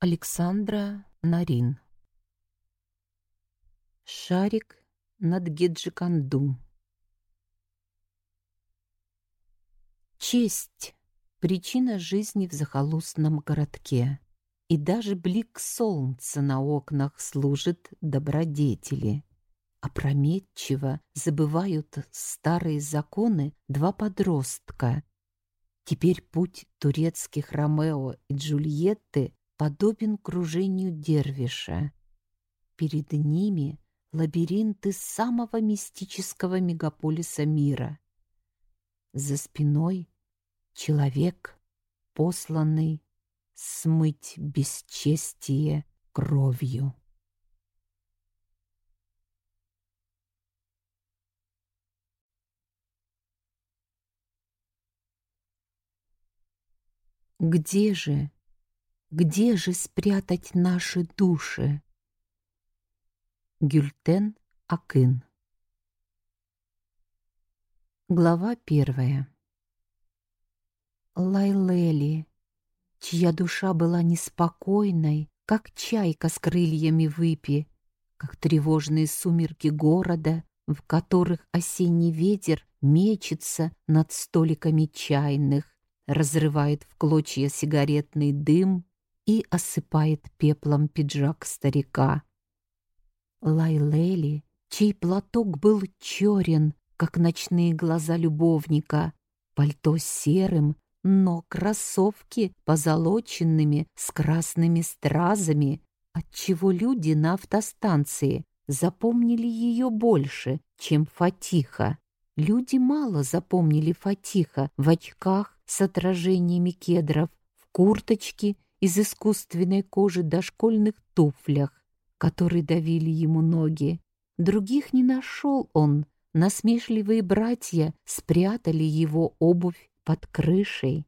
Александра Нарин. Шарик над Геджиконду. Честь — причина жизни в захолустном городке, и даже блик солнца на окнах служит добродетели. Опрометчиво забывают старые законы два подростка. Теперь путь турецких Ромео и Джульетты подобен кружению дервиша. Перед ними лабиринты самого мистического мегаполиса мира. За спиной человек, посланный смыть бесчестие кровью. Где же спрятать наши души? Гюльтен Акын. Глава 1. Лайлели, чья душа была неспокойной, как чайка с крыльями выпи, как тревожные сумерки города, в которых осенний ветер мечется над столиками чайных, разрывает в клочья сигаретный дым и осыпает пеплом пиджак старика. Лайлели, чей платок был черен, как ночные глаза любовника, пальто серым, но кроссовки позолоченными с красными стразами, отчего люди на автостанции запомнили ее больше, чем Фатиха. Люди мало запомнили Фатиха в очках с отражениями кедров, в курточке из искусственной кожи дошкольных туфлях, которые давили ему ноги. Других не нашел он. Насмешливые братья спрятали его обувь под крышей.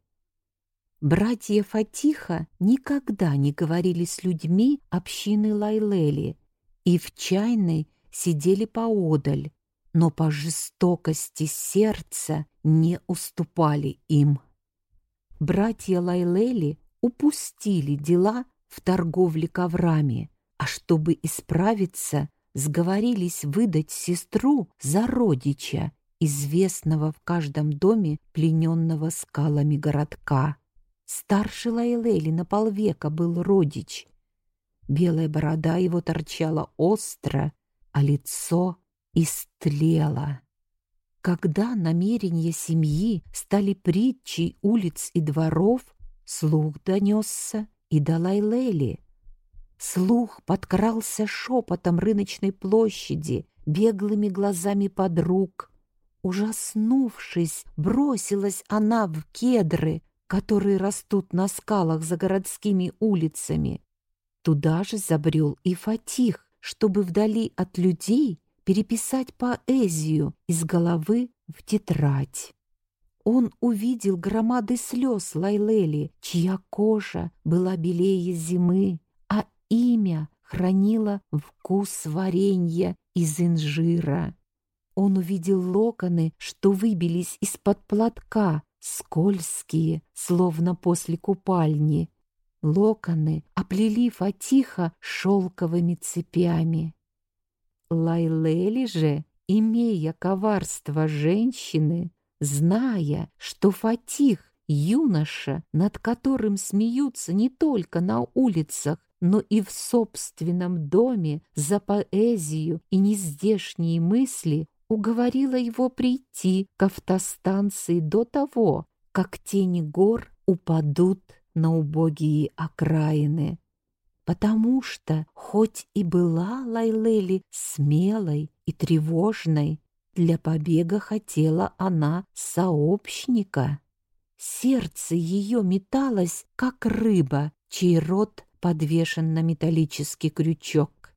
Братья Фатиха никогда не говорили с людьми общины Лайлели и в чайной сидели поодаль, но по жестокости сердца не уступали им. Братья Лайлели упустили дела в торговле коврами, а чтобы исправиться, сговорились выдать сестру за родича, известного в каждом доме плененного скалами городка. Старший Лайлели на полвека был родич. Белая борода его торчала остро, а лицо истлело. Когда намерения семьи стали притчей улиц и дворов, слух донесся и до Лайлели. Слух подкрался шепотом рыночной площади, беглыми глазами подруг. Ужаснувшись, бросилась она в кедры, которые растут на скалах за городскими улицами. Туда же забрел и Фатих, чтобы вдали от людей переписать поэзию из головы в тетрадь. Он увидел громады слез Лайлели, чья кожа была белее зимы, а имя хранило вкус варенья из инжира. Он увидел локоны, что выбились из-под платка, скользкие, словно после купальни. Локоны оплели Фатиха шелковыми цепями. Лайлели же, имея коварство женщины, зная, что Фатих — юноша, над которым смеются не только на улицах, но и в собственном доме за поэзию и нездешние мысли, уговорила его прийти к автостанции до того, как тени гор упадут на убогие окраины. Потому что, хоть и была Лайлели смелой и тревожной, для побега хотела она сообщника. Сердце ее металось, как рыба, чей рот подвешен на металлический крючок.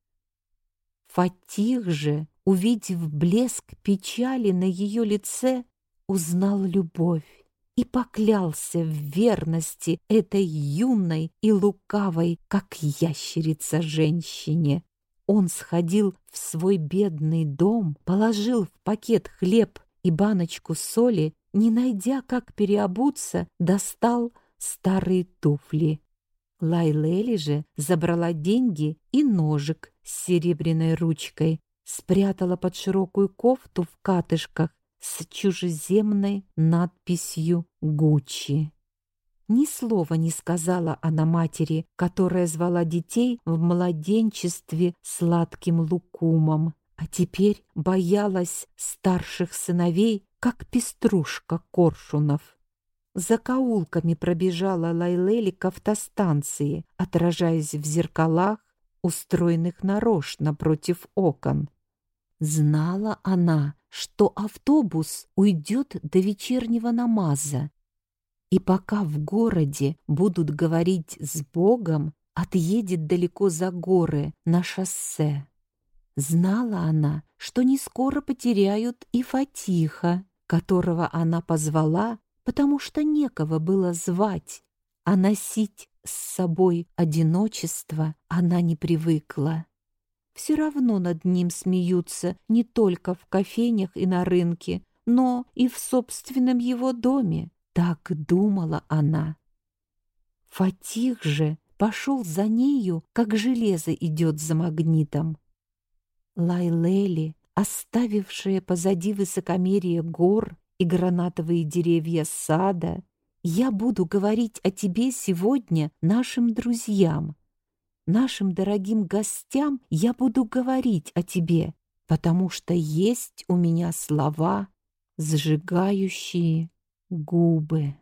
Фатих же, увидев блеск печали на ее лице, узнал любовь и поклялся в верности этой юной и лукавой, как ящерица, женщине. Он сходил в свой бедный дом, положил в пакет хлеб и баночку соли, не найдя, как переобуться, достал старые туфли. Лайлели же забрала деньги и ножик с серебряной ручкой, спрятала под широкую кофту в катышках с чужеземной надписью «Гуччи». Ни слова не сказала она матери, которая звала детей в младенчестве сладким лукумом, а теперь боялась старших сыновей, как пеструшка коршунов. Закоулками пробежала Лайлели к автостанции, отражаясь в зеркалах, устроенных нарочно против окон. Знала она, что автобус уйдет до вечернего намаза, и пока в городе будут говорить с Богом, отъедет далеко за горы на шоссе. Знала она, что не скоро потеряют и Фатиха, которого она позвала, потому что некого было звать, а носить с собой одиночество она не привыкла. Все равно над ним смеются не только в кофейнях и на рынке, но и в собственном его доме. Так думала она. Фатих же пошел за нею, как железо идет за магнитом. Лайлели, оставившая позади высокомерие гор и гранатовые деревья сада, я буду говорить о тебе сегодня нашим друзьям. Нашим дорогим гостям я буду говорить о тебе, потому что есть у меня слова, сжигающие губы.